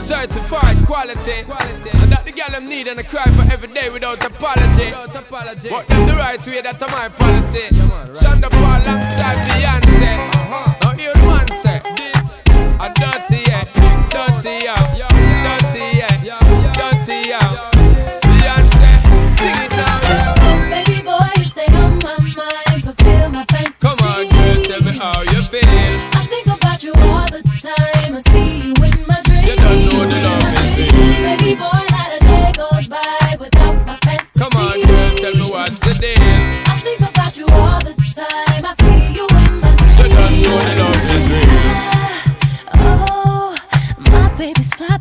certified quality. And that the girl them need and I cry for every day without apology. But them the right way, that's my policy. Shonda Paul alongside Beyonce. Now hear the man say, this a dirty yeah, dirty yeah, dirty yeah, dirty yeah. Beyonce, sing it now. Baby boy, you stay on my mind, fulfill my fantasy. Come on girl, tell me how you feel. I think about you all the time, I see you in my dreams. You don't know the love is real. Baby boy, not a day goes by without my fantasy. Come on girl, tell me what's the deal. I think about you all the time, I see you in my dreams. You don't know the love is real. Oh, my baby's fly